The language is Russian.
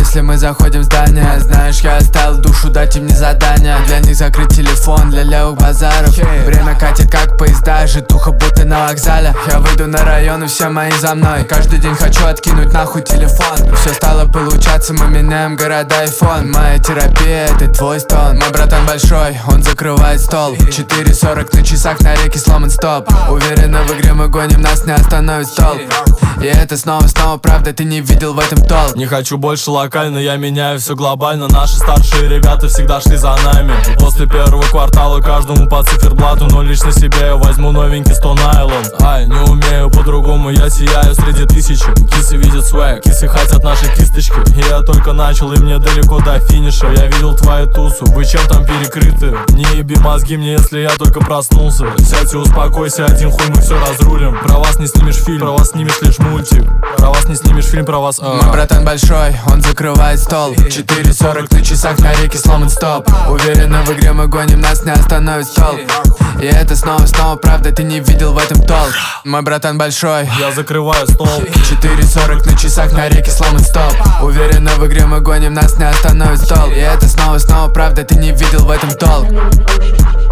если мы заходим в здание. Знаешь, я оставил душу, дать им не задание. Для них закрыть телефон, для левых базаров. Время катит как поезда, житуха будто на вокзале. Я выйду на район и все мои за мной. Каждый день хочу откинуть нахуй телефон. Все стало получаться, мы меняем города и фон. Моя терапия, это твой стон. Мой братан большой, он закрывает стол. 4:40 на часах, на реке сломан стоп. Уверенно в игре мы гоним, нас не остановит стол. И это снова правда, ты не видел в этом толк. Не хочу больше локально, я меняю все глобально. Наши старшие ребята всегда шли за нами. После первого квартала каждому по циферблату. Но лично себе я возьму новенький 100 найлон. Ай, не умею по-другому, я сияю среди тысячи. Кисы видят свэг, кисы хотят наши кисточки. И я только начал, и мне далеко до финиша. Я видел твою тусу, вы чем там перекрыты? Не еби мозги мне, если я только проснулся. Сядь и успокойся, один хуй мы все разрулим. Про вас не снимешь фильм, про вас снимешь лишь мультик. Про вас не снимешь фильм, про вас. Мой братан большой, он закрывает стол. 4:40 на часах, на реке сломан стоп. Уверенно в игре мы гоним, нас не остановит стол. И это снова правда, ты не видел в этом толк. Мой братан большой, я закрываю стол. 4:40 на часах, на реке сломан стоп. Уверенно в игре мы гоним, нас не остановит стол. И это снова правда, ты не видел в этом толк.